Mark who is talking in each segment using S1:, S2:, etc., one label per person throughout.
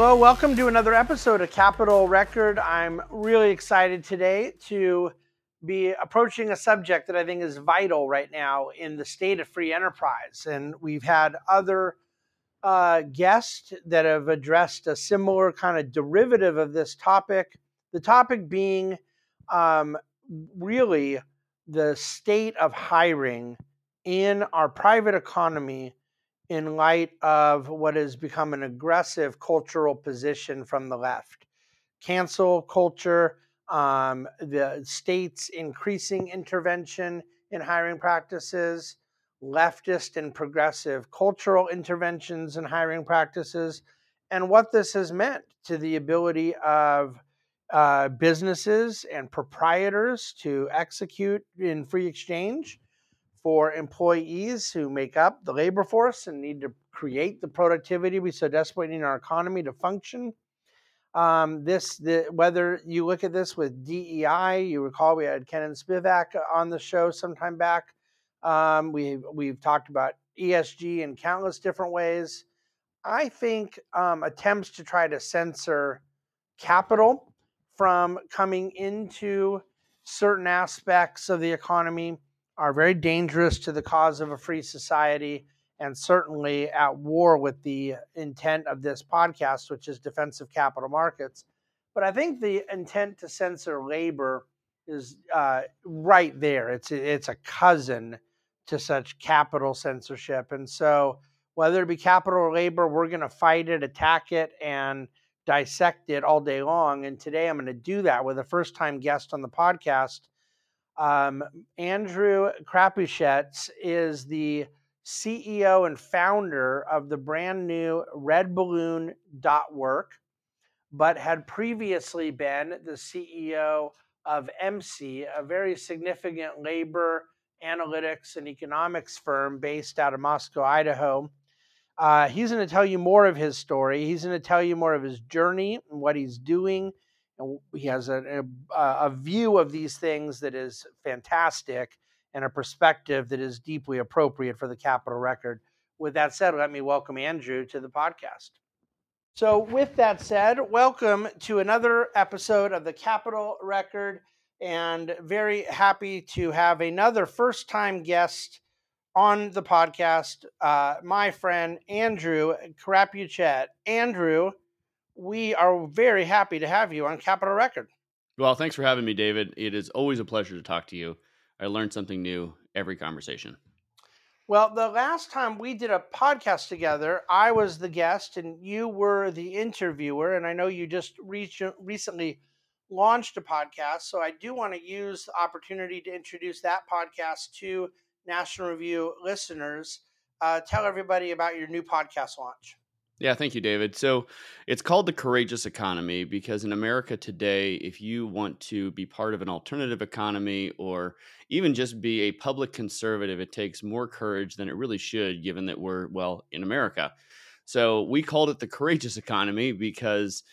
S1: Hello, welcome to another episode of Capital Record. I'm really excited today to be approaching a subject that I think is vital right now in the state of free enterprise. And we've had other guests that have addressed a similar kind of derivative of this topic. The topic being really the state of hiring in our private economy in light of what has become an aggressive cultural position from the left. Cancel culture, the state's increasing intervention in hiring practices, leftist and progressive cultural interventions in hiring practices, and what this has meant to the ability of businesses and proprietors to execute in free exchange for employees who make up the labor force and need to create the productivity we so desperately need in our economy to function. Whether you look at this with DEI, you recall we had Ken Spivak on the show sometime back. We've talked about ESG in countless different ways. I think attempts to try to censor capital from coming into certain aspects of the economy are very dangerous to the cause of a free society, and certainly at war with the intent of this podcast, which is defensive capital markets. But I think the intent to censor labor is right there. It's a cousin to such capital censorship. And so whether it be capital or labor, we're going to fight it, attack it, and dissect it all day long. And today I'm going to do that with a first-time guest on the podcast. Andrew Crapuchettes is the CEO and founder of the brand new redballoon.work, but had previously been the CEO of MC, a very significant labor analytics and economics firm based out of Moscow, Idaho. He's going to tell you more of his story. He's going to tell you more of his journey and what he's doing. And he has a view of these things that is fantastic and a perspective that is deeply appropriate for the Capital Record. With that said, let me welcome Andrew to the podcast. So with that said, welcome to another episode of the Capital Record, and very happy to have another first-time guest on the podcast, my friend Andrew Crapuchettes. Andrew, we are very happy to have you on Capital Record.
S2: Well, thanks for having me, David. It is always a pleasure to talk to you. I learn something new every conversation.
S1: Well, the last time we did a podcast together, I was the guest and you were the interviewer. And I know you just recently launched a podcast. So I do want to use the opportunity to introduce that podcast to National Review listeners. Tell everybody about your new podcast launch.
S2: Yeah, thank you, David. So it's called The Courageous Economy because in America today, if you want to be part of an alternative economy or even just be a public conservative, it takes more courage than it really should, given that we're, in America. So we called it The Courageous Economy because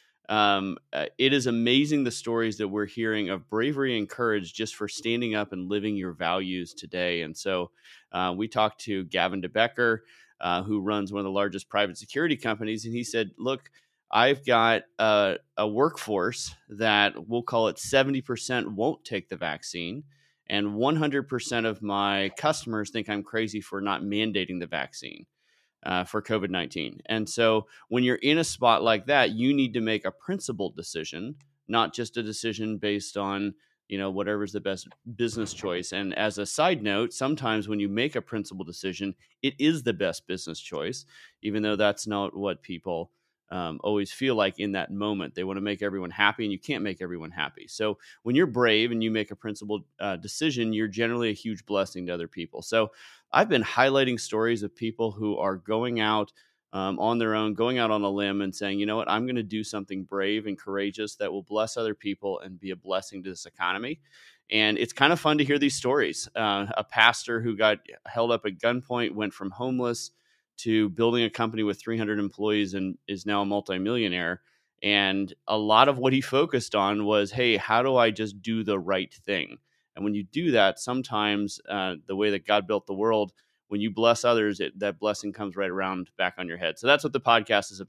S2: it is amazing the stories that we're hearing of bravery and courage just for standing up and living your values today. And so we talked to Gavin DeBecker, who runs one of the largest private security companies. And he said, look, I've got a workforce that we'll call it 70% won't take the vaccine. And 100% of my customers think I'm crazy for not mandating the vaccine for COVID-19. And so when you're in a spot like that, you need to make a principled decision, not just a decision based on whatever's the best business choice. And as a side note, sometimes when you make a principled decision, it is the best business choice, even though that's not what people always feel like in that moment. They want to make everyone happy, and you can't make everyone happy. So when you're brave and you make a principled decision, you're generally a huge blessing to other people. So I've been highlighting stories of people who are going out on their own, going out on a limb and saying, you know what, I'm going to do something brave and courageous that will bless other people and be a blessing to this economy. And it's kind of fun to hear these stories. A pastor who got held up at gunpoint, went from homeless to building a company with 300 employees and is now a multimillionaire. And a lot of what he focused on was, hey, how do I just do the right thing? And when you do that, sometimes the way that God built the world, when you bless others, that blessing comes right around back on your head. So that's what the podcast is about.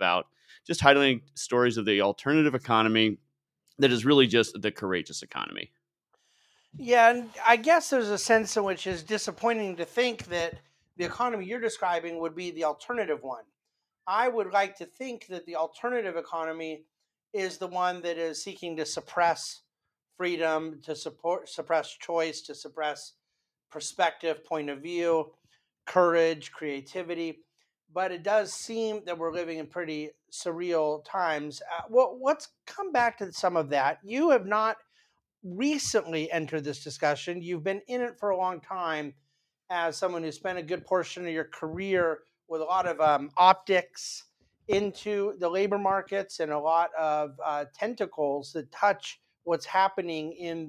S2: just highlighting stories of the alternative economy that is really just the courageous economy.
S1: Yeah, and I guess there's a sense in which is disappointing to think that the economy you're describing would be the alternative one. I would like to think that the alternative economy is the one that is seeking to suppress freedom, to suppress choice, to suppress perspective, point of view, courage, creativity. But it does seem that we're living in pretty surreal times. Let's come back to some of that. You have not recently entered this discussion. You've been in it for a long time as someone who spent a good portion of your career with a lot of optics into the labor markets and a lot of tentacles that touch what's happening in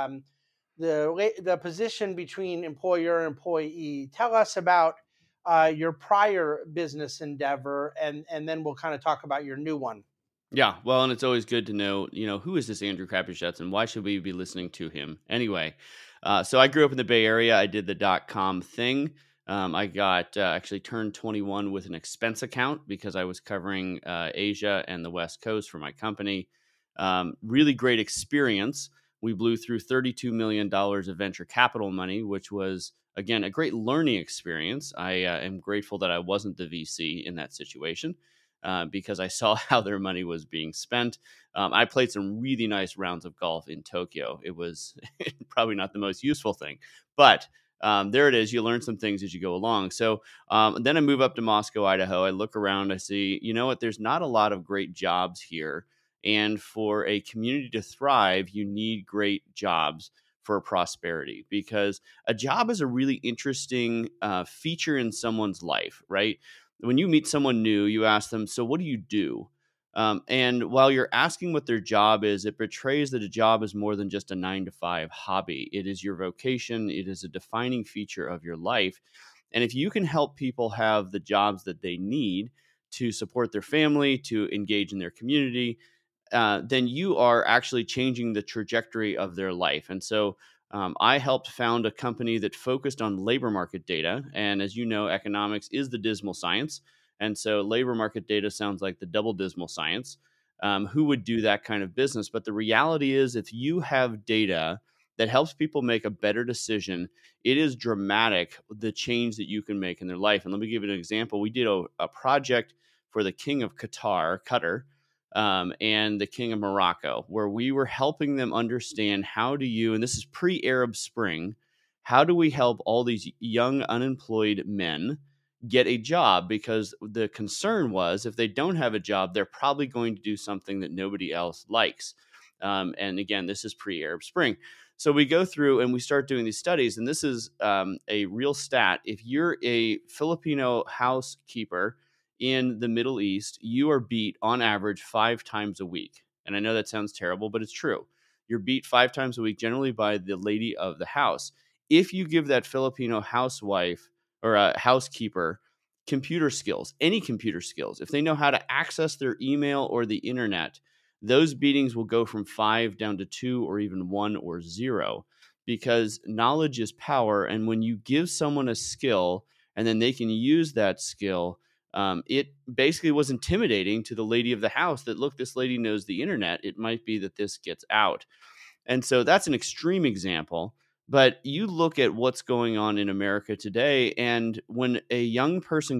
S1: the position between employer and employee. Tell us about your prior business endeavor, and then we'll kind of talk about your new one.
S2: Yeah, well, and it's always good to know, who is this Andrew Kapischetz and why should we be listening to him? Anyway, so I grew up in the Bay Area. I did the .com thing. I got actually turned 21 with an expense account because I was covering Asia and the West Coast for my company. Really great experience. We blew through $32 million of venture capital money, which was, again, a great learning experience. I am grateful that I wasn't the VC in that situation because I saw how their money was being spent. I played some really nice rounds of golf in Tokyo. It was probably not the most useful thing, but there it is. You learn some things as you go along. So then I move up to Moscow, Idaho. I look around. I see, you know what? There's not a lot of great jobs here. And for a community to thrive, you need great jobs for prosperity because a job is a really interesting feature in someone's life, right? When you meet someone new, you ask them, "So what do you do?" And while you're asking what their job is, it betrays that a job is more than just a 9 to 5 hobby. It is your vocation, it is a defining feature of your life. And if you can help people have the jobs that they need to support their family, to engage in their community, then you are actually changing the trajectory of their life. And so I helped found a company that focused on labor market data. And as you know, economics is the dismal science. And so labor market data sounds like the double dismal science. Who would do that kind of business? But the reality is, if you have data that helps people make a better decision, it is dramatic the change that you can make in their life. And let me give you an example. We did a project for the king of Qatar, and the King of Morocco, where we were helping them understand how do you, and this is pre Arab Spring, how do we help all these young unemployed men get a job? Because the concern was if they don't have a job, they're probably going to do something that nobody else likes. And again, this is pre Arab Spring. So we go through and we start doing these studies, and this is a real stat. If you're a Filipino housekeeper in the Middle East, you are beat on average 5 times a week. And I know that sounds terrible, but it's true. You're beat 5 times a week, generally by the lady of the house. If you give that Filipino housewife or a housekeeper computer skills, any computer skills, if they know how to access their email or the internet, those beatings will go from 5 down to 2 or even 1 or 0 because knowledge is power. And when you give someone a skill and then they can use that skill, it basically was intimidating to the lady of the house that, look, this lady knows the internet. It might be that this gets out. And so that's an extreme example. But you look at what's going on in America today, and when a young person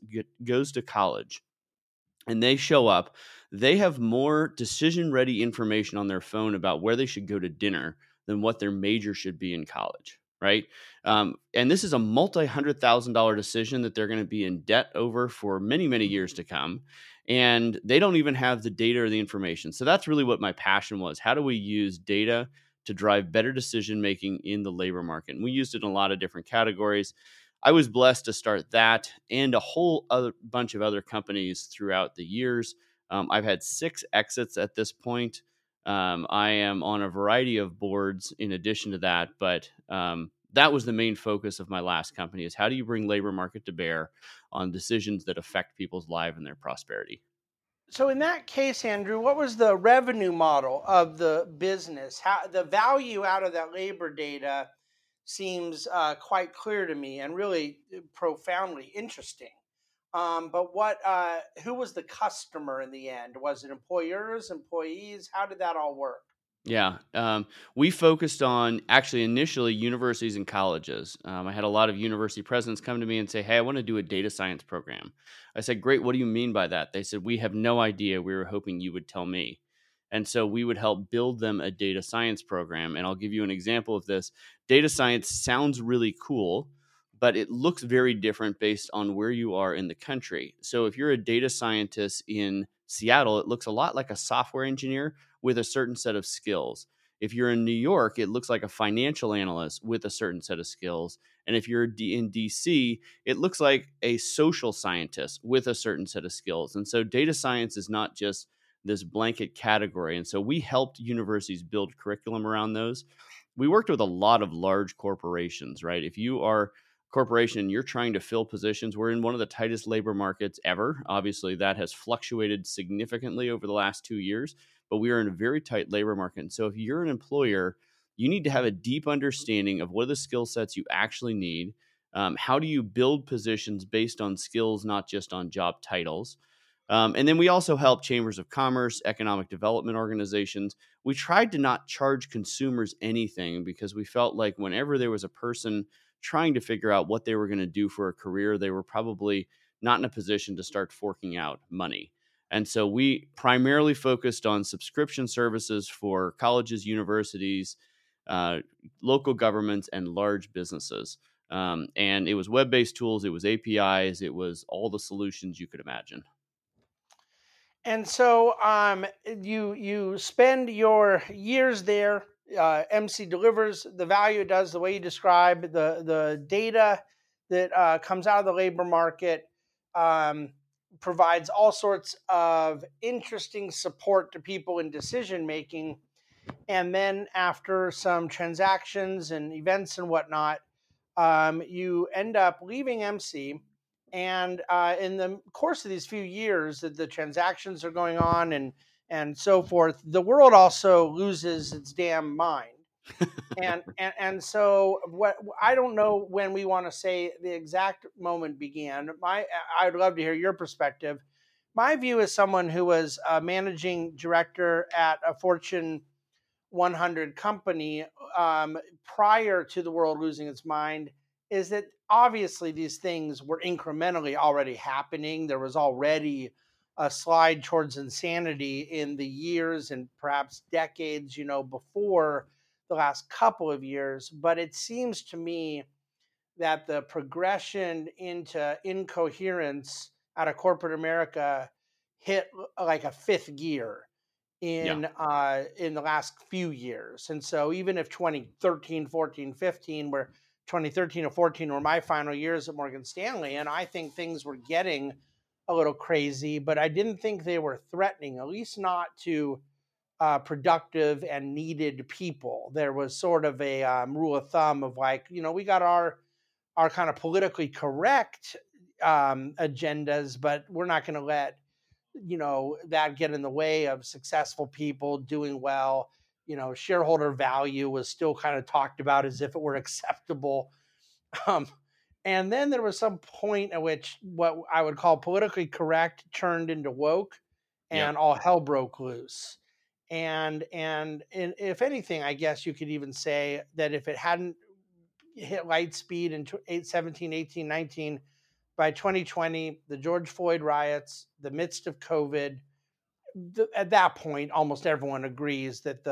S2: goes to college, and they show up, they have more decision ready information on their phone about where they should go to dinner than what their major should be in college. Right. And this is a multi $100,000 decision that they're going to be in debt over for many, many years to come. And they don't even have the data or the information. So that's really what my passion was. How do we use data to drive better decision making in the labor market? And we used it in a lot of different categories. I was blessed to start that and a whole other bunch of other companies throughout the years. I've had 6 exits at this point. I am on a variety of boards in addition to that, but that was the main focus of my last company: is how do you bring labor market to bear on decisions that affect people's lives and their prosperity?
S1: So in that case, Andrew, what was the revenue model of the business? How the value out of that labor data seems quite clear to me and really profoundly interesting. But who was the customer in the end? Was it employers, employees? How did that all work?
S2: Yeah. We focused on actually initially universities and colleges. I had a lot of university presidents come to me and say, "Hey, I want to do a data science program." I said, "Great. What do you mean by that?" They said, "We have no idea. We were hoping you would tell me." And so we would help build them a data science program. And I'll give you an example of this. Data science sounds really cool, but it looks very different based on where you are in the country. So if you're a data scientist in Seattle, it looks a lot like a software engineer with a certain set of skills. If you're in New York, it looks like a financial analyst with a certain set of skills. And if you're in DC, it looks like a social scientist with a certain set of skills. And so data science is not just this blanket category. And so we helped universities build curriculum around those. We worked with a lot of large corporations, right? If you are a corporation and you're trying to fill positions, we're in one of the tightest labor markets ever. Obviously, that has fluctuated significantly over the last 2 years, but we are in a very tight labor market. And so if you're an employer, you need to have a deep understanding of what are the skill sets you actually need. How do you build positions based on skills, not just on job titles? And then we also help chambers of commerce, economic development organizations. We tried to not charge consumers anything because we felt like whenever there was a person trying to figure out what they were going to do for a career, they were probably not in a position to start forking out money. And so we primarily focused on subscription services for colleges, universities, uh, local governments, and large businesses. And it was web based tools, it was APIs, it was all the solutions you could imagine.
S1: And so you spend your years there. MC delivers the value it does the way you describe the data that comes out of the labor market. Um, Provides all sorts of interesting support to people in decision making. And then after some transactions and events and whatnot, you end up leaving MC. And in the course of these few years that the transactions are going on and so forth, the world also loses its damn mind. And so what I don't know when we want to say the exact moment began. I'd love to hear your perspective. My view as someone who was a managing director at a Fortune 100 company prior to the world losing its mind is that obviously these things were incrementally already happening. There was already a slide towards insanity in the years and perhaps decades, before the last couple of years. But it seems to me that the progression into incoherence out of corporate America hit like a fifth gear
S2: Yeah.
S1: in the last few years. And so even if 2013, 14, 15 were 2013 or 14 were my final years at Morgan Stanley, and I think things were getting a little crazy, but I didn't think they were threatening, at least not to productive and needed people. There was sort of a rule of thumb of like, we got our kind of politically correct agendas, but we're not going to let that get in the way of successful people doing well. Shareholder value was still kind of talked about as if it were acceptable. um, and then there was some point at which what I would call politically correct turned into woke,
S2: Yep.
S1: and all hell broke loose. And if anything, I guess you could even say that if it hadn't hit light speed in 17, 18, 19, by 2020, the George Floyd riots, the midst of COVID, at that point, almost everyone agrees that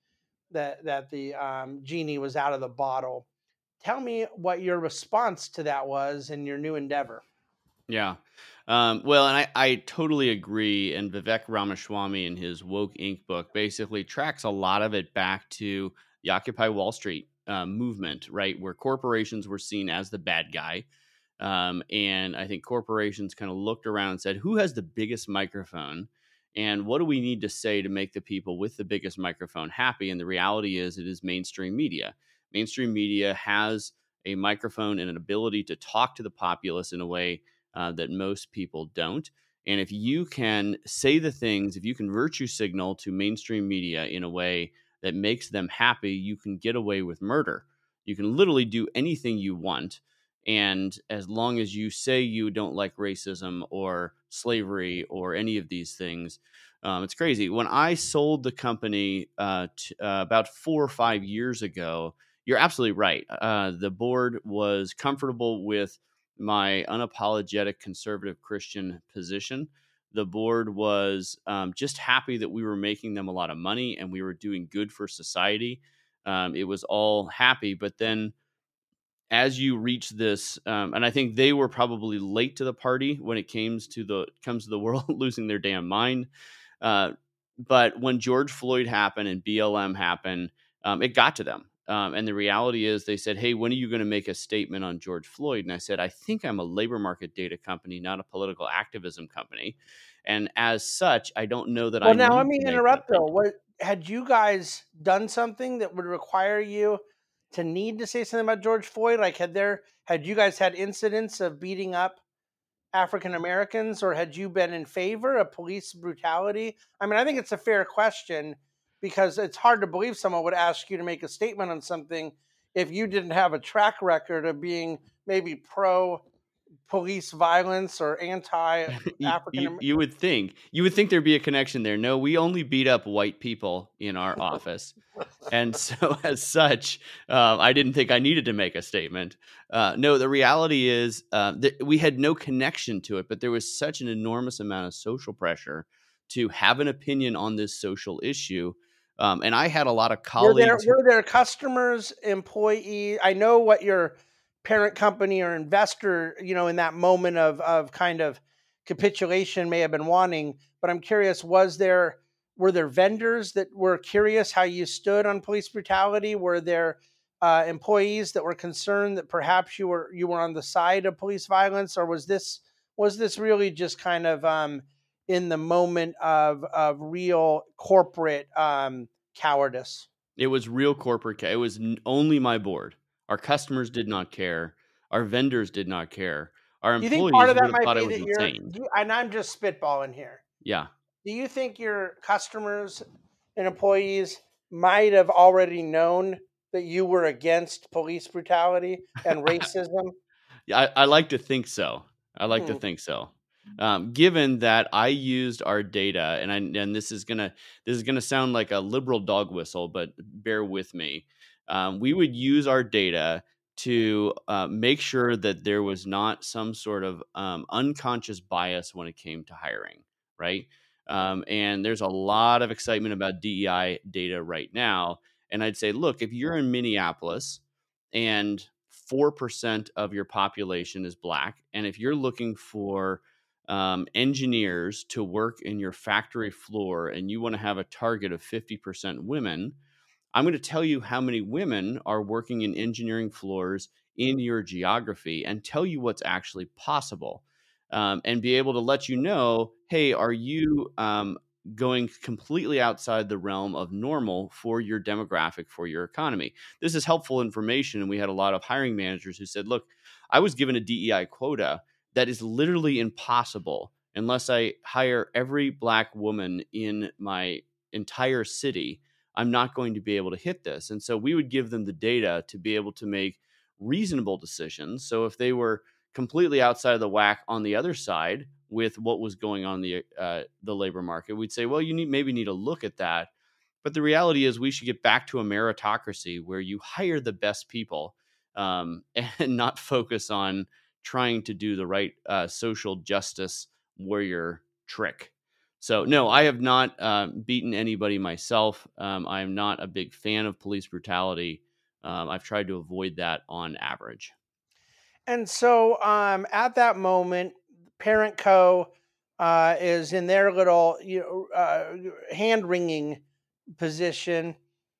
S1: the genie was out of the bottle. Tell me what your response to that was in your new endeavor.
S2: Yeah. Well, and I totally agree. And Vivek Ramaswamy in his Woke Inc. book basically tracks a lot of it back to the Occupy Wall Street movement, right? Where corporations were seen as the bad guy. And I think corporations kind of looked around and said, who has the biggest microphone? And what do we need to say to make the people with the biggest microphone happy? And the reality is, it is mainstream media. Mainstream media has a microphone and an ability to talk to the populace in a way that most people don't. And if you can say the things, if you can virtue signal to mainstream media in a way that makes them happy, you can get away with murder. You can literally do anything you want. And as long as you say you don't like racism or slavery or any of these things, it's crazy. When I sold the company about 4 or 5 years ago, you're absolutely right. The board was comfortable with my unapologetic conservative Christian position. The board was just happy that we were making them a lot of money and we were doing good for society. It was all happy. But then as you reach this, and I think they were probably late to the party when it comes to the world losing their damn mind. Uh, but when George Floyd happened and BLM happened, it got to them. And the reality is, they said, "Hey, when are you going to make a statement on George Floyd?" And I said, "I think I'm a labor market data company, not a political activism company. And as such, I don't know that
S1: Well,
S2: I
S1: now let
S2: need
S1: me
S2: to make an
S1: interrupt though.
S2: opinion."
S1: What had you guys done something that would require you to need to say something about George Floyd? Like had you guys had incidents of beating up African Americans, or had you been in favor of police brutality? I mean, I think it's a fair question because it's hard to believe someone would ask you to make a statement on something if you didn't have a track record of being maybe pro police violence or anti
S2: you, you
S1: African.
S2: you would think there'd be a connection there. No, we only beat up white people in our office. And so, as such, I didn't think I needed to make a statement. No, the reality is that we had no connection to it, but there was such an enormous amount of social pressure to have an opinion on this social issue. And I had a lot of colleagues.
S1: Were there customers, employees? I know what your parent company or investor, in that moment of kind of capitulation may have been wanting, but I'm curious, were there vendors that were curious how you stood on police brutality? Were there employees that were concerned that perhaps you were on the side of police violence, or was this really just kind of in the moment of real corporate cowardice?
S2: It was real corporate. It was only my board. Our customers did not care. Our vendors did not care. Our
S1: Do you think part
S2: employees
S1: of
S2: would
S1: that
S2: have
S1: might
S2: thought I
S1: be
S2: was
S1: that
S2: insane.
S1: and I'm just spitballing here.
S2: Yeah.
S1: Do you think your customers and employees might have already known that you were against police brutality and racism?
S2: Yeah, I like to think so. I like to
S1: Hmm.
S2: think so. Given that I used our data, and this is gonna sound like a liberal dog whistle, but bear with me. We would use our data to make sure that there was not some sort of unconscious bias when it came to hiring, right? And there's a lot of excitement about DEI data right now. And I'd say, look, if you're in Minneapolis and 4% of your population is black, and if you're looking for engineers to work in your factory floor and you want to have a target of 50% women, I'm going to tell you how many women are working in engineering floors in your geography and tell you what's actually possible, and be able to let you know, hey, are you going completely outside the realm of normal for your demographic, for your economy? This is helpful information. And we had a lot of hiring managers who said, look, I was given a DEI quota that is literally impossible unless I hire every black woman in my entire city. I'm not going to be able to hit this. And so we would give them the data to be able to make reasonable decisions. So if they were completely outside of the whack on the other side with what was going on in the labor market, we'd say, well, you maybe need to look at that. But the reality is, we should get back to a meritocracy where you hire the best people, and not focus on trying to do the right social justice warrior trick. So, no, I have not beaten anybody myself. I am not a big fan of police brutality. I've tried to avoid that on average.
S1: And so, at that moment, Parent Co. Is in their little, hand wringing position.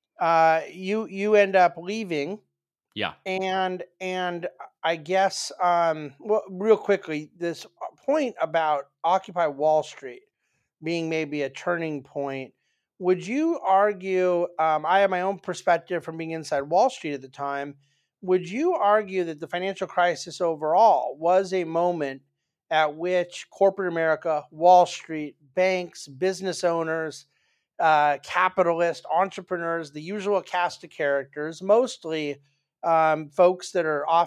S1: You end up leaving,
S2: Yeah.
S1: and I guess, well, real quickly, this point about Occupy Wall Street being maybe a turning point. Would you argue? I have my own perspective from being inside Wall Street at the time. Would you argue that the financial crisis overall was a moment at which corporate America, Wall Street, banks, business owners, capitalists, entrepreneurs, the usual cast of characters, mostly folks that are off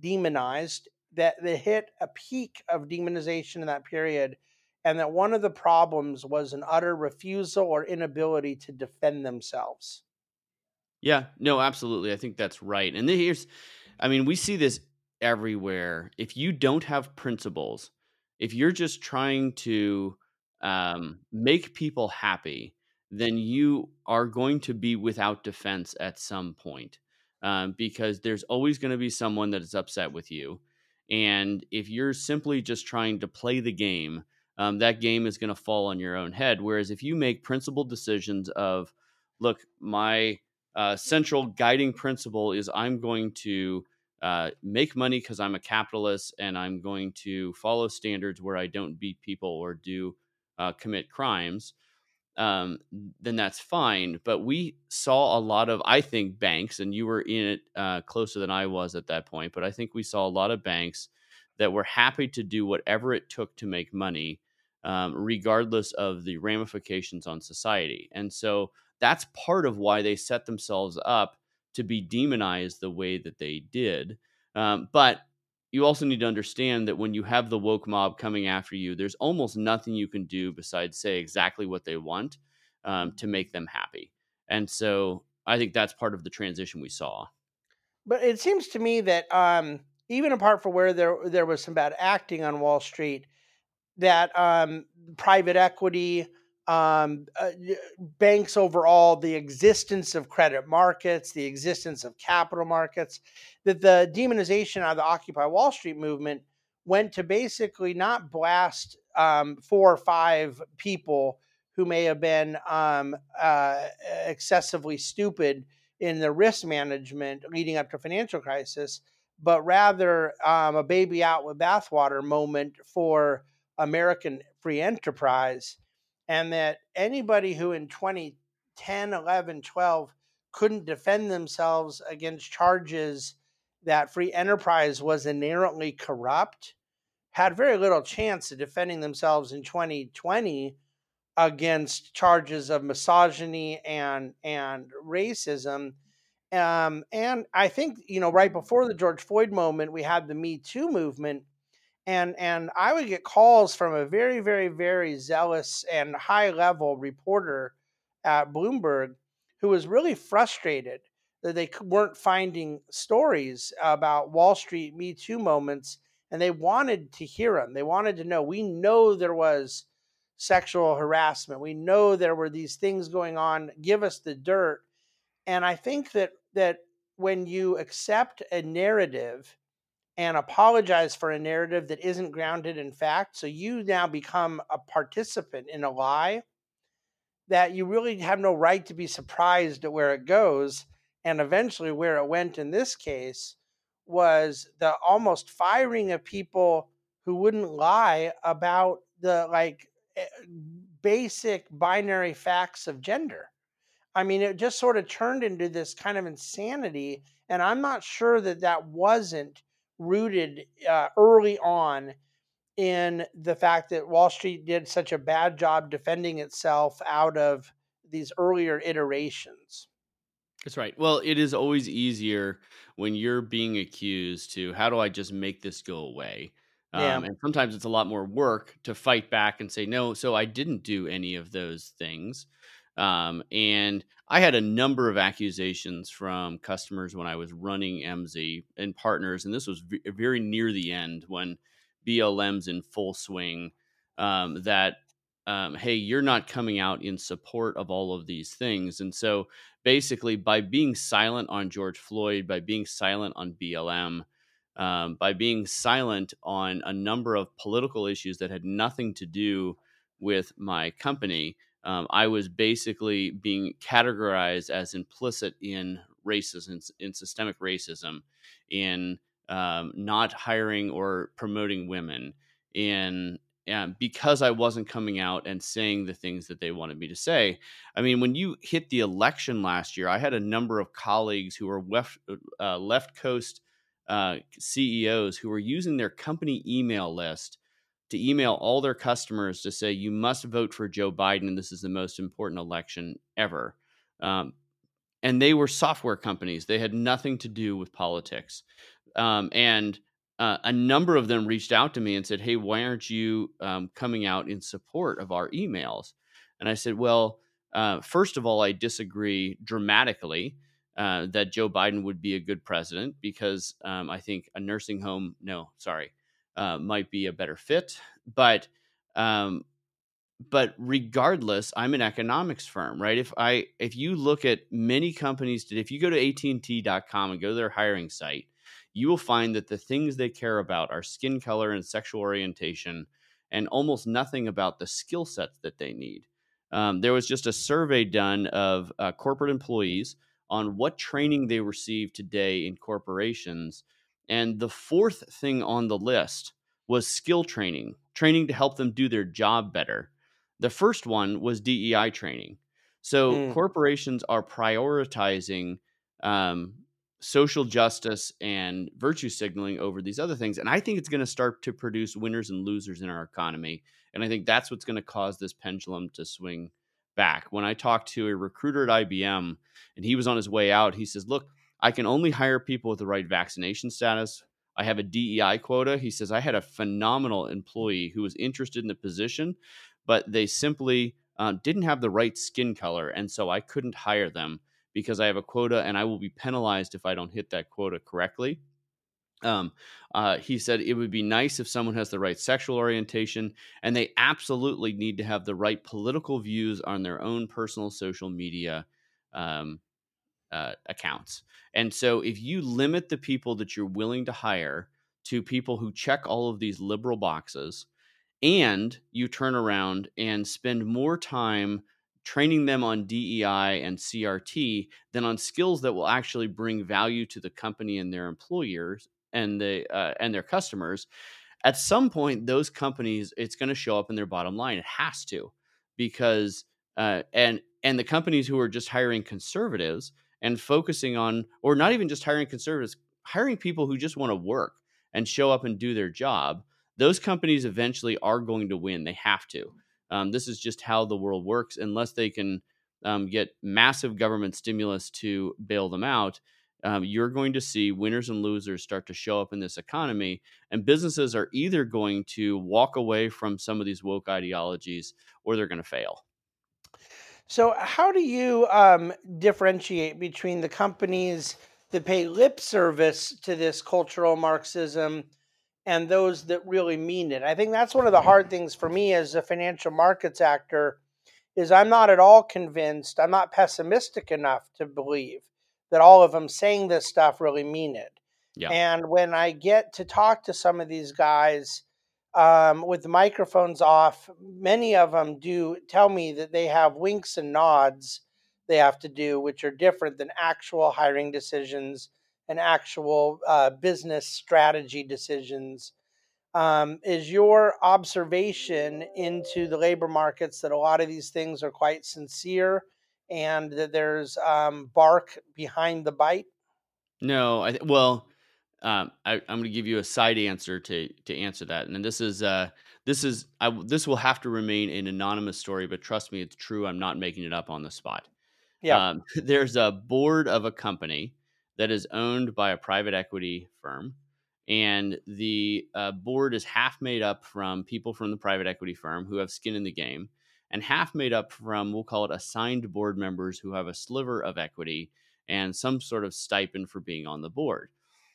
S1: demonized, that they hit a peak of demonization in that period, and that one of the problems was an utter refusal or inability to defend themselves.
S2: Yeah, no, absolutely. I think that's right. And then here's, I mean, we see this everywhere. If you don't have principles, if you're just trying to make people happy, then you are going to be without defense at some point, because there's always going to be someone that is upset with you. And if you're simply just trying to play the game, that game is going to fall on your own head. Whereas if you make principled decisions of, look, my central guiding principle is I'm going to make money because I'm a capitalist, and I'm going to follow standards where I don't beat people or do commit crimes, um, then that's fine. But we saw a lot of, I think, banks, and you were in it closer than I was at that point, but I think we saw a lot of banks that were happy to do whatever it took to make money, regardless of the ramifications on society. And so that's part of why they set themselves up to be demonized the way that they did. But you also need to understand that when you have the woke mob coming after you, there's almost nothing you can do besides say exactly what they want, to make them happy. And so I think that's part of the transition we saw.
S1: But it seems to me that even apart from where there was some bad acting on Wall Street, that private equity, banks overall, the existence of credit markets, the existence of capital markets, that the demonization of the Occupy Wall Street movement went to basically not blast four or five people who may have been excessively stupid in their risk management leading up to financial crisis, but rather a baby out with bathwater moment for American free enterprise, and that anybody who in 2010, 11, 12 couldn't defend themselves against charges that free enterprise was inherently corrupt had very little chance of defending themselves in 2020 against charges of misogyny and racism. And I think, right before the George Floyd moment, we had the Me Too movement, and I would get calls from a very, very, very zealous and high level reporter at Bloomberg who was really frustrated that they weren't finding stories about Wall Street Me Too moments, and they wanted to hear them. They wanted to know. We know there was sexual harassment. We know there were these things going on. Give us the dirt. And I think that when you accept a narrative and apologize for a narrative that isn't grounded in fact, so you now become a participant in a lie, that you really have no right to be surprised at where it goes. And eventually, where it went in this case was the almost firing of people who wouldn't lie about the eh, basic binary facts of gender. I mean, it just sort of turned into this kind of insanity, and I'm not sure that that wasn't rooted early on in the fact that Wall Street did such a bad job defending itself out of these earlier iterations.
S2: That's right. Well, it is always easier when you're being accused to, how do I just make this go away?
S1: Yeah.
S2: And sometimes it's a lot more work to fight back and say, no, so I didn't do any of those things. And I had a number of accusations from customers when I was running MZ and partners. And this was very near the end when BLM's in full swing, that, hey, you're not coming out in support of all of these things. And so basically, by being silent on George Floyd, by being silent on BLM, by being silent on a number of political issues that had nothing to do with my company, I was basically being categorized as implicit in racism, in systemic racism, in not hiring or promoting women, in because I wasn't coming out and saying the things that they wanted me to say. I mean, when you hit the election last year, I had a number of colleagues who were left coast CEOs who were using their company email list to email all their customers to say, you must vote for Joe Biden, and this is the most important election ever. Um, and they were software companies. They had nothing to do with politics. And a number of them reached out to me and said, "Hey, why aren't you coming out in support of our emails?" And I said, "Well, first of all, I disagree dramatically that Joe Biden would be a good president because I think a nursing home, no, sorry, might be a better fit. Um, but regardless, I'm an economics firm, right? If you look at many companies, if you go to AT&T.com and go to their hiring site, you will find that the things they care about are skin color and sexual orientation, and almost nothing about the skill sets that they need. There was just a survey done of corporate employees on what training they receive today in corporations, and the fourth thing on the list was skill training, training to help them do their job better. The first one was DEI training. So
S1: Mm.
S2: corporations are prioritizing um, social justice and virtue signaling over these other things. And I think it's going to start to produce winners and losers in our economy. And I think that's what's going to cause this pendulum to swing back. When I talked to a recruiter at IBM and he was on his way out, he says, "Look, I can only hire people with the right vaccination status. I have a DEI quota." He says, "I had a phenomenal employee who was interested in the position, but they simply didn't have the right skin color. And so I couldn't hire them because I have a quota and I will be penalized if I don't hit that quota correctly." Um, he said it would be nice if someone has the right sexual orientation, and they absolutely need to have the right political views on their own personal social media um, accounts. And so if you limit the people that you're willing to hire to people who check all of these liberal boxes, and you turn around and spend more time training them on DEI and CRT than on skills that will actually bring value to the company and their employers and their customers, at some point those companies, it's going to show up in their bottom line. It has to, because and the companies who are just hiring conservatives and focusing on, or not even just hiring conservatives, hiring people who just want to work and show up and do their job, those companies eventually are going to win. They have to. This is just how the world works. Unless they can get massive government stimulus to bail them out, you're going to see winners and losers start to show up in this economy. And businesses are either going to walk away from some of these woke ideologies, or they're going to fail.
S1: So, how do you differentiate between the companies that pay lip service to this cultural Marxism and those that really mean it? I think that's one of the hard things for me as a financial markets actor is I'm not at all convinced, I'm not pessimistic enough to believe that all of them saying this stuff really mean it.
S2: Yeah.
S1: And when I get to talk to some of these guys with the microphones off, many of them do tell me that they have winks and nods they have to do, which are different than actual hiring decisions and actual business strategy decisions. Is your observation into the labor markets that a lot of these things are quite sincere and that there's bark behind the bite?
S2: No, well, I'm going to give you a side answer to answer that, and then this will have to remain an anonymous story, but trust me, it's true. I'm not making it up on the spot.
S1: Yeah.
S2: There's a board of a company that is owned by a private equity firm, and the board is half made up from people from the private equity firm who have skin in the game, and half made up from, we'll call it, assigned board members who have a sliver of equity and some sort of stipend for being on the board.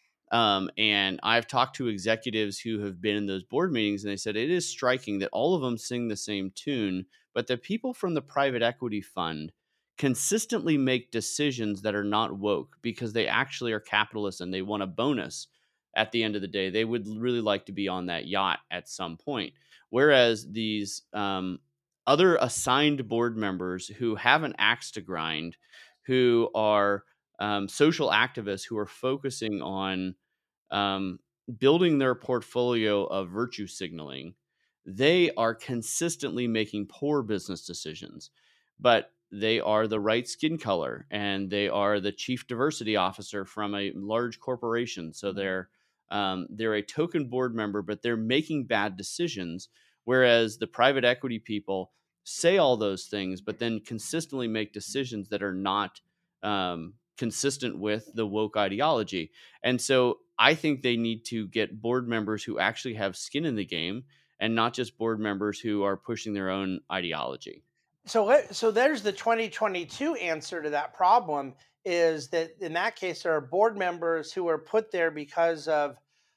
S2: And I've talked to executives who have been in those board meetings, and they said it is striking that all of them sing the same tune, but the people from the private equity fund consistently make decisions that are not woke because they actually are capitalists and they want a bonus at the end of the day. They would really like to be on that yacht at some point. Whereas these other assigned board members who have an axe to grind, who are social activists who are focusing on um, building their portfolio of virtue signaling, they are consistently making poor business decisions. But they are the right skin color and they are the chief diversity officer from a large corporation. So they're a token board member, but they're making bad decisions. Whereas the private equity people say all those things, but then consistently make decisions that are not consistent with the woke ideology. And so I think they need to get board members who actually have skin in the game and not just board members who are pushing their own ideology.
S1: So there's the 2022 answer to that problem, is that in that case there are board members who are put there because of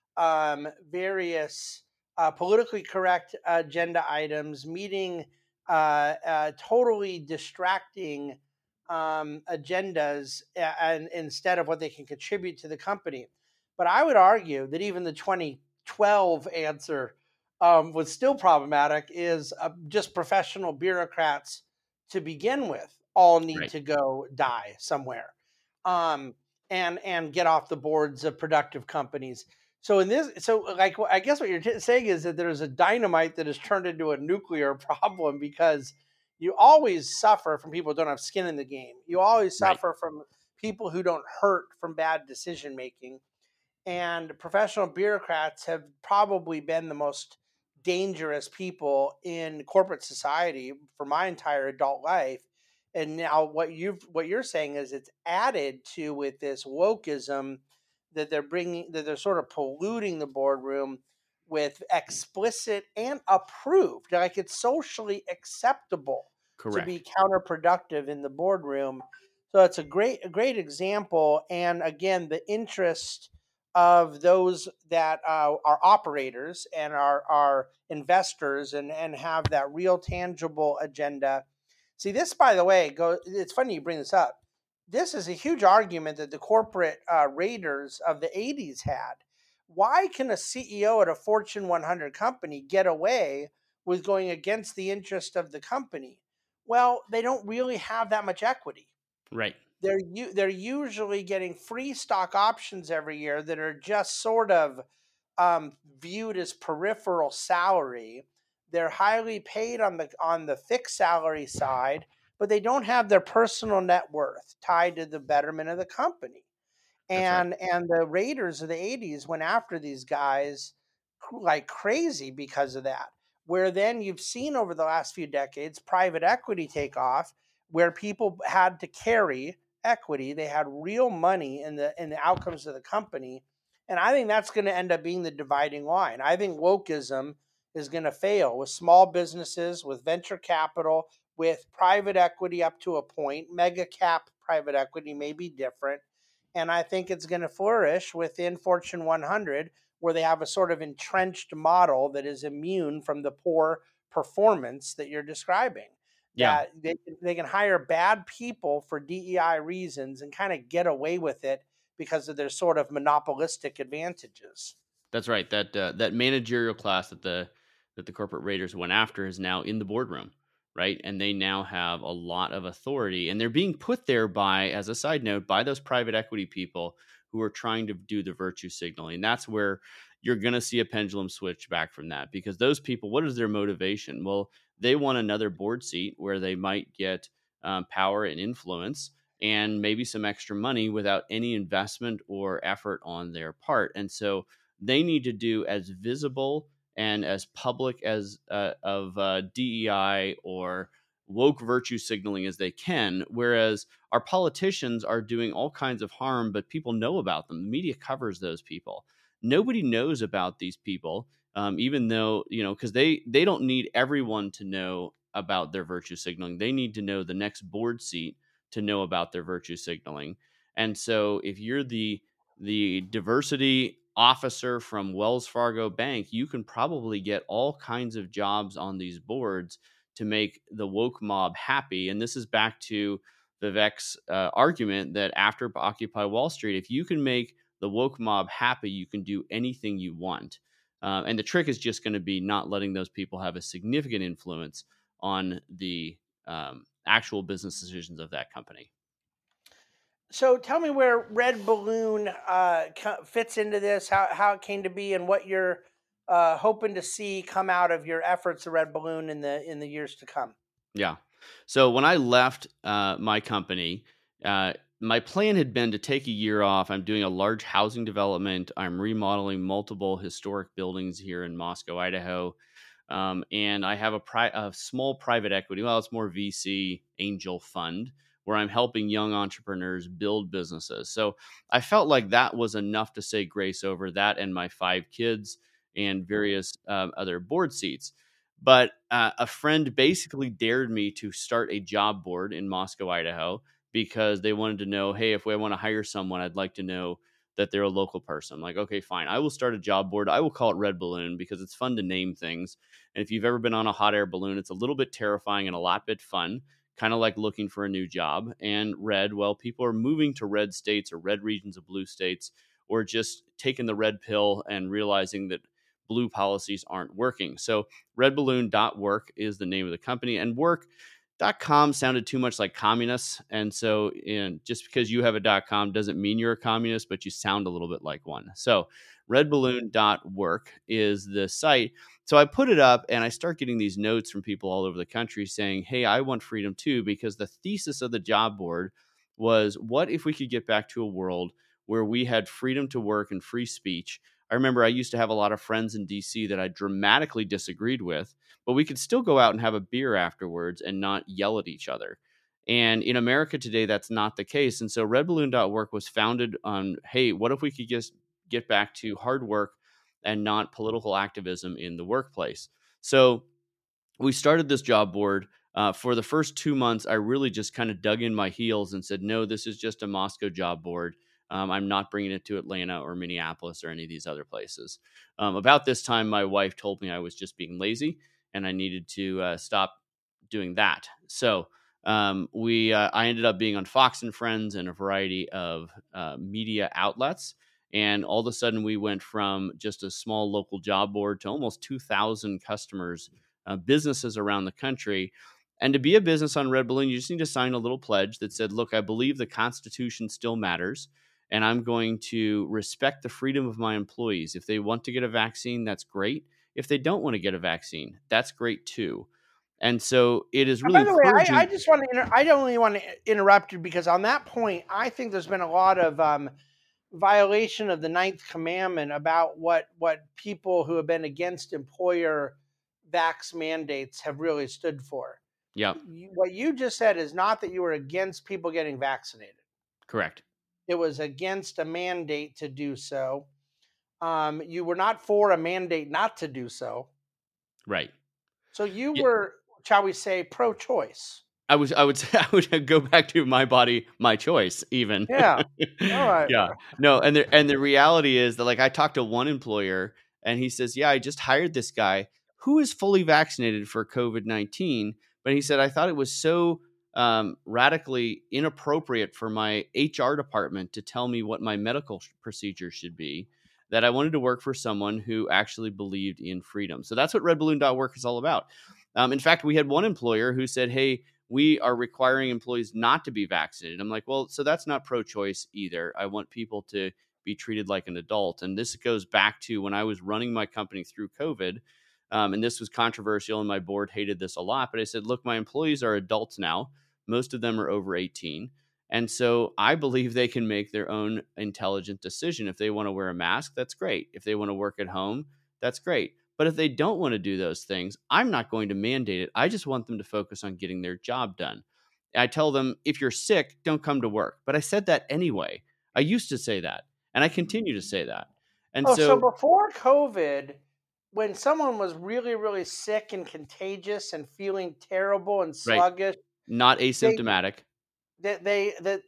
S1: various politically correct agenda items, meeting totally distracting agendas, and instead of what they can contribute to the company. But I would argue that even the 2012 answer was still problematic. Is just professional bureaucrats to begin with all need
S2: Right.
S1: to go die somewhere, um, and get off the boards of productive companies. So in this, so like I guess what you're saying is that there's a dynamite that has turned into a nuclear problem, because you always suffer from people who don't have skin in the game. You always
S2: Right.
S1: suffer from people who don't hurt from bad decision making. And professional bureaucrats have probably been the most dangerous people in corporate society for my entire adult life. And now what you're saying is it's added to with this wokeism that they're bringing, that they're sort of polluting the boardroom with explicit and approved, like it's socially acceptable to be
S2: Correct.
S1: counterproductive in the boardroom. So it's a great example. And again, the interest of those that are operators and are investors, and have that real tangible agenda. See, this, by the way, it's funny you bring this up. This is a huge argument that the corporate raiders of the 80s had. Why can a CEO at a Fortune 100 company get away with going against the interest of the company? Well, they don't really have that much equity.
S2: Right.
S1: They're usually getting free stock options every year that are just sort of viewed as peripheral salary. They're highly paid on the fixed salary side, but they don't have their personal net worth tied to the betterment of the company.
S2: That's right.
S1: And the Raiders of the 80s went after these guys like crazy because of that. Where then you've seen over the last few decades private equity take off, where people had to carry equity, they had real money in the outcomes of the company. And I think that's going to end up being the dividing line. I think wokeism is going to fail with small businesses, with venture capital, with private equity up to a point. Mega cap private equity may be different, and I think it's going to flourish within Fortune 100, where they have a sort of entrenched model that is immune from the poor performance that you're describing.
S2: Yeah.
S1: That they can hire bad people for DEI reasons and kind of get away with it because of their sort of monopolistic advantages.
S2: That's right. That managerial class that the corporate raiders went after is now in the boardroom, right? And they now have a lot of authority, and they're being put there by, as a side note, by those private equity people who are trying to do the virtue signaling. That's where you're going to see a pendulum switch back from that, because those people, what is their motivation? Well, they want another board seat where they might get power and influence and maybe some extra money without any investment or effort on their part. And so they need to do as visible and as public as of DEI or woke virtue signaling as they can. Whereas our politicians are doing all kinds of harm, but people know about them. The media covers those people. Nobody knows about these people, even though, because they don't need everyone to know about their virtue signaling. They need to know the next board seat to know about their virtue signaling. And so if you're the diversity officer from Wells Fargo Bank, you can probably get all kinds of jobs on these boards to make the woke mob happy. And this is back to Vivek's argument that after Occupy Wall Street, if you can make the woke mob happy, you can do anything you want. And the trick is just going to be not letting those people have a significant influence on the actual business decisions of that company.
S1: So tell me where Red Balloon fits into this, how it came to be, and what you're hoping to see come out of your efforts of Red Balloon in the years to come.
S2: Yeah. So when I left my company, my plan had been to take a year off. I'm doing a large housing development. I'm remodeling multiple historic buildings here in Moscow, Idaho. And I have a small private equity. Well, it's more VC angel fund where I'm helping young entrepreneurs build businesses. So I felt like that was enough to say grace over that and my 5 kids and various other board seats. But a friend basically dared me to start a job board in Moscow, Idaho, because they wanted to know, hey, if we want to hire someone, I'd like to know that they're a local person. I'm like, okay, fine. I will start a job board. I will call it Red Balloon because it's fun to name things. And if you've ever been on a hot air balloon, it's a little bit terrifying and a lot bit fun, kind of like looking for a new job. And red, well, people are moving to red states or red regions of blue states, or just taking the red pill and realizing that blue policies aren't working. So redballoon.work is the name of the company, and work.com sounded too much like communists. And so just because you have a .com doesn't mean you're a communist, but you sound a little bit like one. So redballoon.work is the site. So I put it up and I start getting these notes from people all over the country saying, hey, I want freedom too, because the thesis of the job board was, what if we could get back to a world where we had freedom to work and free speech? I remember I used to have a lot of friends in DC that I dramatically disagreed with, but we could still go out and have a beer afterwards and not yell at each other. And in America today, that's not the case. And so redballoon.work was founded on, hey, what if we could just get back to hard work and not political activism in the workplace? So we started this job board. For the first 2 months, I really just kind of dug in my heels and said, no, this is just a Moscow job board. I'm not bringing it to Atlanta or Minneapolis or any of these other places. About this time, my wife told me I was just being lazy and I needed to stop doing that. So I ended up being on Fox and Friends and a variety of media outlets. And all of a sudden, we went from just a small local job board to almost 2,000 customers, businesses around the country. And to be a business on Red Balloon, you just need to sign a little pledge that said, look, I believe the Constitution still matters, and I'm going to respect the freedom of my employees. If they want to get a vaccine, that's great. If they don't want to get a vaccine, that's great too. And so it is really
S1: By the way, I
S2: encouraging.
S1: just want to I don't really want to interrupt you because on that point, I think there's been a lot of violation of the ninth commandment about what people who have been against employer vax mandates have really stood for.
S2: Yeah,
S1: What you just said is not that you were against people getting vaccinated.
S2: correct.
S1: It was against a mandate to do so. You were not for a mandate not to do so.
S2: Right.
S1: So you
S2: Yeah,
S1: were, shall we say, pro-choice.
S2: I would say I would go back to my body, my choice, even.
S1: Yeah. All right.
S2: Yeah. No, and the reality is that, like, I talked to one employer and he says, yeah, I just hired this guy who is fully vaccinated for COVID-19. But he said, I thought it was so radically inappropriate for my HR department to tell me what my medical procedure should be, that I wanted to work for someone who actually believed in freedom. So that's what redballoon.work is all about. In fact, we had one employer who said, hey, we are requiring employees not to be vaccinated. I'm like, well, so that's not pro-choice either. I want people to be treated like an adult. And this goes back to when I was running my company through COVID. And this was controversial and my board hated this a lot. But I said, look, my employees are adults now. Most of them are over 18. And so I believe they can make their own intelligent decision. If they want to wear a mask, that's great. If they want to work at home, that's great. But if they don't want to do those things, I'm not going to mandate it. I just want them to focus on getting their job done. I tell them, if you're sick, don't come to work. But I said that anyway. I used to say that, and I continue to say that. And
S1: Oh, so
S2: so,
S1: before COVID, when someone was really, really sick and contagious and feeling terrible and
S2: right,
S1: sluggish,
S2: not
S1: they
S2: asymptomatic.
S1: that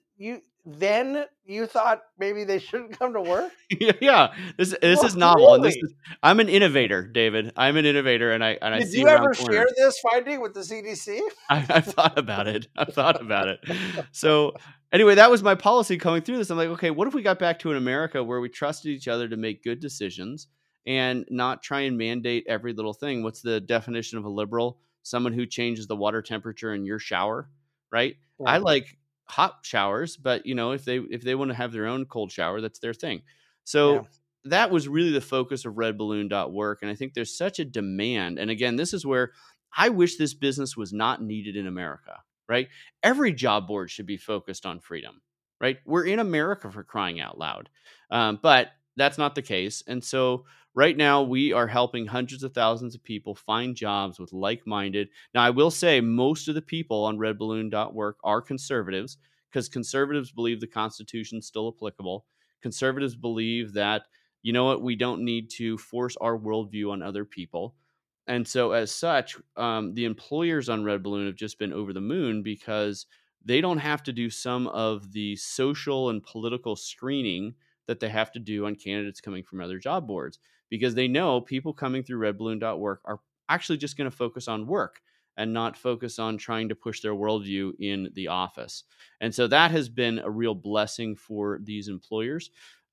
S1: you thought maybe they shouldn't come to work?
S2: Yeah, this is novel, and this
S1: Really?
S2: is I'm an innovator, David. I'm an innovator, and I
S1: Did
S2: see
S1: you
S2: around
S1: ever share
S2: corners.
S1: this finding with the CDC?
S2: I've thought about it. I've thought about it. So anyway, that was my policy coming through this. I'm like, okay, what if we got back to an America where we trusted each other to make good decisions and not try and mandate every little thing? What's the definition of a liberal? Someone who changes the water temperature in your shower, right?
S1: Yeah.
S2: I like hot showers, but if they want to have their own cold shower, that's their thing.
S1: Yeah.
S2: So that was really the focus of redballoon.work. And I think there's such a demand. And again, this is where I wish this business was not needed in America, right? Every job board should be focused on freedom, right? We're in America, for crying out loud. But that's not the case. And so right now we are helping hundreds of thousands of people find jobs with like-minded. Now I will say most of the people on redballoon.work are conservatives because conservatives believe the Constitution's still applicable. Conservatives believe that, you know what, we don't need to force our worldview on other people. And so as such, the employers on Red Balloon have just been over the moon because they don't have to do some of the social and political screening that they have to do on candidates coming from other job boards, because they know people coming through redballoon.work are actually just going to focus on work and not focus on trying to push their worldview in the office. And so that has been a real blessing for these employers.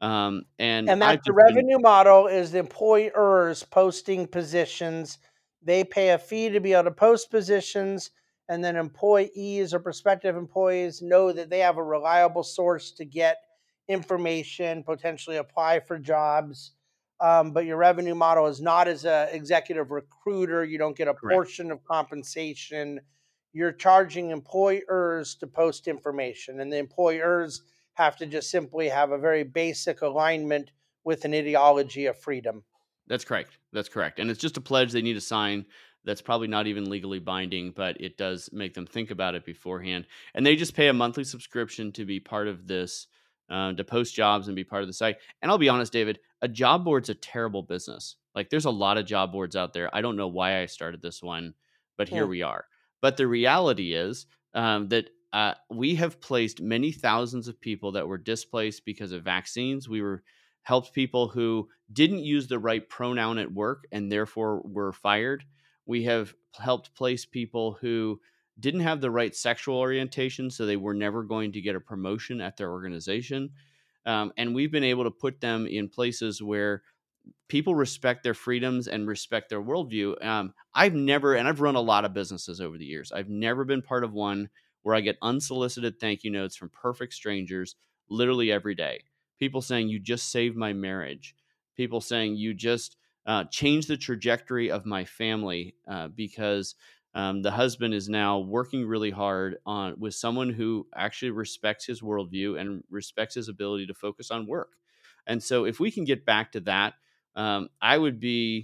S2: And
S1: And
S2: I've
S1: that's the
S2: just been
S1: revenue model is the employers posting positions. They pay a fee to be able to post positions, and then employees or prospective employees know that they have a reliable source to get information, potentially apply for jobs. But your revenue model is not as a executive recruiter. You don't get a
S2: correct.
S1: portion of compensation. You're charging employers to post information, and the employers have to just simply have a very basic alignment with an ideology of freedom.
S2: That's correct. That's correct. And it's just a pledge they need to sign that's probably not even legally binding, but it does make them think about it beforehand. And they just pay a monthly subscription to be part of this, to post jobs and be part of the site. And I'll be honest, David, a job board's a terrible business. Like there's a lot of job boards out there. I don't know why I started this one, but here
S1: Hmm.
S2: we are. But the reality is that we have placed many thousands of people that were displaced because of vaccines. We were helped people who didn't use the right pronoun at work and therefore were fired. We have helped place people who didn't have the right sexual orientation, so they were never going to get a promotion at their organization. And we've been able to put them in places where people respect their freedoms and respect their worldview. I've never, and I've run a lot of businesses over the years, I've never been part of one where I get unsolicited thank you notes from perfect strangers literally every day. People saying, "You just saved my marriage." People saying, "You just changed the trajectory of my family because the husband is now working really hard on with someone who actually respects his worldview and respects his ability to focus on work." And so, if we can get back to that, I would be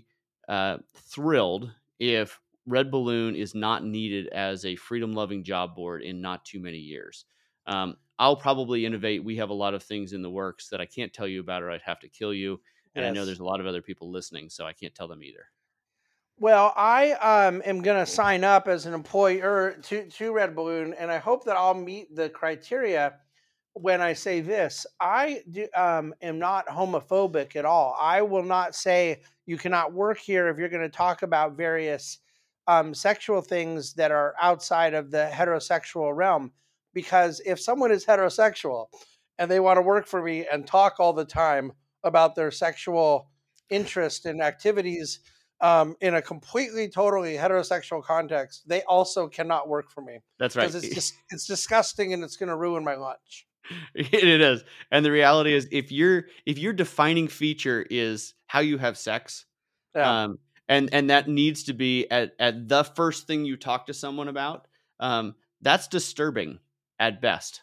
S2: thrilled if Red Balloon is not needed as a freedom loving job board in not too many years. I'll probably innovate. We have a lot of things in the works that I can't tell you about, or I'd have to kill you. And I know
S1: Yes.
S2: there's a lot of other people listening, so I can't tell them either.
S1: Well, I am going to sign up as an employer to Red Balloon, and I hope that I'll meet the criteria when I say this. Am not homophobic at all. I will not say you cannot work here if you're going to talk about various sexual things that are outside of the heterosexual realm. Because if someone is heterosexual and they want to work for me and talk all the time about their sexual interest and activities in a completely, totally heterosexual context, they also cannot work for me
S2: That's
S1: because
S2: right.
S1: it's disgusting and it's going to ruin my lunch.
S2: It is. And the reality is if your defining feature is how you have sex,
S1: Yeah.
S2: um, and that needs to be at the first thing you talk to someone about, that's disturbing at best.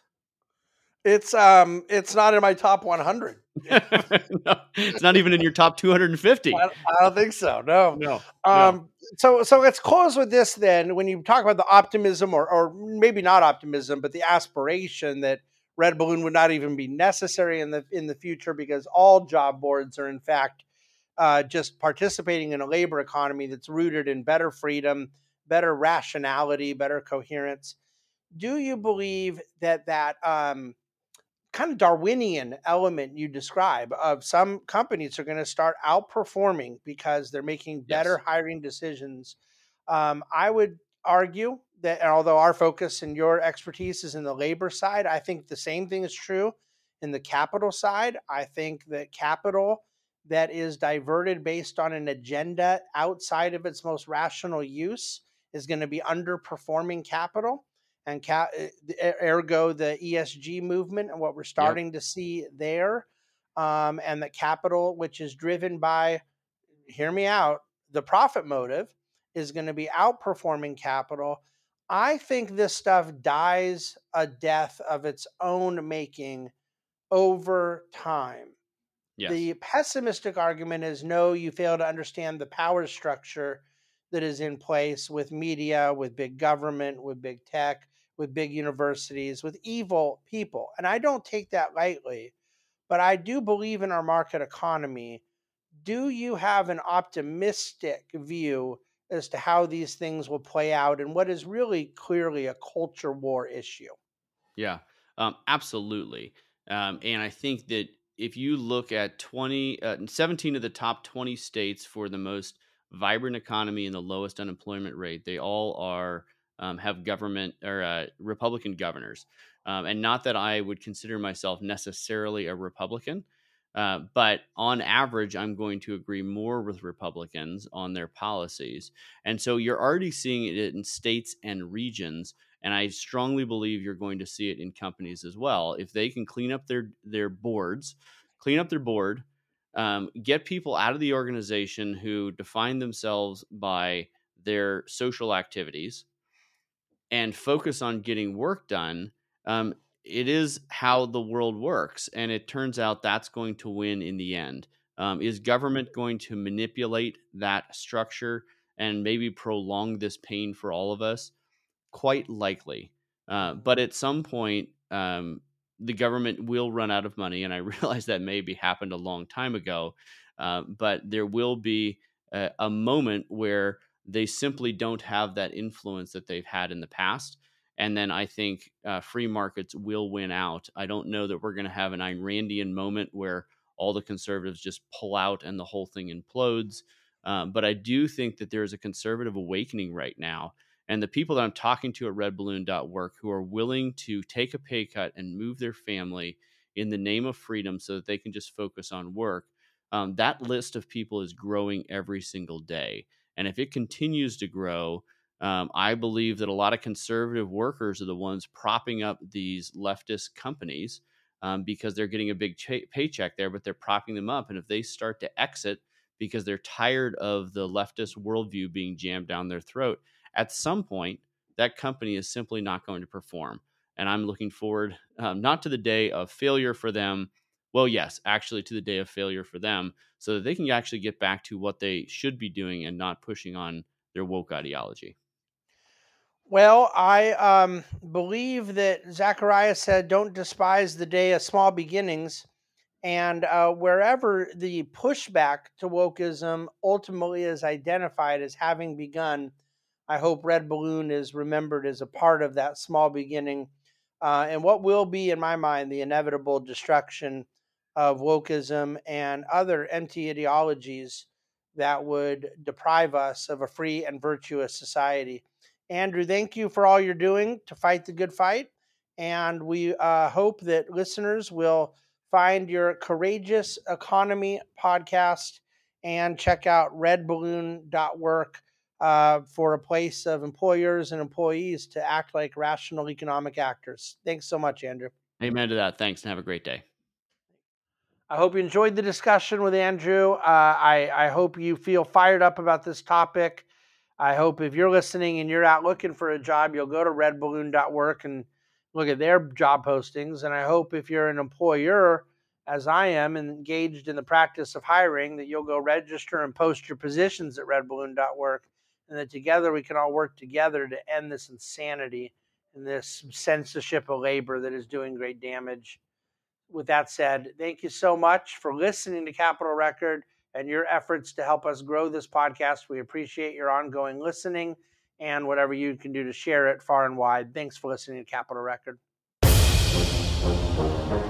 S1: It's not in my top 100.
S2: No, it's not even in your top 250.
S1: I don't think so. No.
S2: No, no.
S1: So let's close with this then. When you talk about the optimism, or maybe not optimism, but the aspiration that Red Balloon would not even be necessary in the future because all job boards are in fact just participating in a labor economy that's rooted in better freedom, better rationality, better coherence. Do you believe that kind of Darwinian element you describe of some companies are going to start outperforming because they're making better
S2: Yes.
S1: hiring decisions? I would argue that, and although our focus and your expertise is in the labor side, I think the same thing is true in the capital side. I think that capital that is diverted based on an agenda outside of its most rational use is going to be underperforming capital, and ergo the ESG movement and what we're
S2: Yep.
S1: starting to see there, and the capital, which is driven by, hear me out, the profit motive, is going to be outperforming capital. I think this stuff dies a death of its own making over time.
S2: Yes.
S1: The pessimistic argument is no, you fail to understand the power structure that is in place with media, with big government, with big tech, with big universities, with evil people. And I don't take that lightly, but I do believe in our market economy. Do you have an optimistic view as to how these things will play out and what is really clearly a culture war issue?
S2: Yeah, absolutely. And I think that if you look at 17 of the top 20 states for the most vibrant economy and the lowest unemployment rate, they all are have government or Republican governors. And not that I would consider myself necessarily a Republican, but on average, I'm going to agree more with Republicans on their policies. And so you're already seeing it in states and regions, and I strongly believe you're going to see it in companies as well. If they can clean up their boards, clean up their board, get people out of the organization who define themselves by their social activities, and focus on getting work done, it is how the world works. And it turns out that's going to win in the end. Is government going to manipulate that structure and maybe prolong this pain for all of us? Quite likely. But at some point, the government will run out of money. And I realize that maybe happened a long time ago. But there will be a moment where they simply don't have that influence that they've had in the past. And then I think free markets will win out. I don't know that we're going to have an Ayn Randian moment where all the conservatives just pull out and the whole thing implodes. But I do think that there is a conservative awakening right now, and the people that I'm talking to at redballoon.work who are willing to take a pay cut and move their family in the name of freedom so that they can just focus on work, that list of people is growing every single day. And if it continues to grow, I believe that a lot of conservative workers are the ones propping up these leftist companies, because they're getting a big paycheck there, but they're propping them up. And if they start to exit because they're tired of the leftist worldview being jammed down their throat, at some point, that company is simply not going to perform. And I'm looking forward, not to the day of failure for them. Well, yes, actually to the day of failure for them, so that they can actually get back to what they should be doing and not pushing on their woke ideology.
S1: Well, I believe that Zechariah said, "Don't despise the day of small beginnings." And wherever the pushback to wokeism ultimately is identified as having begun, I hope Red Balloon is remembered as a part of that small beginning, and what will be, in my mind, the inevitable destruction of wokeism and other empty ideologies that would deprive us of a free and virtuous society. Andrew, thank you for all you're doing to fight the good fight. And we hope that listeners will find your Courageous Economy podcast and check out redballoon.work for a place of employers and employees to act like rational economic actors. Thanks so much, Andrew.
S2: Amen to that. Thanks and have a great day.
S1: I hope you enjoyed the discussion with Andrew. I hope you feel fired up about this topic. I hope if you're listening and you're out looking for a job, you'll go to redballoon.work and look at their job postings. And I hope if you're an employer, as I am, and engaged in the practice of hiring, that you'll go register and post your positions at redballoon.work, and that together we can all work together to end this insanity and this censorship of labor that is doing great damage. With that said, thank you so much for listening to Capitol Record and your efforts to help us grow this podcast. We appreciate your ongoing listening and whatever you can do to share it far and wide. Thanks for listening to Capitol Record.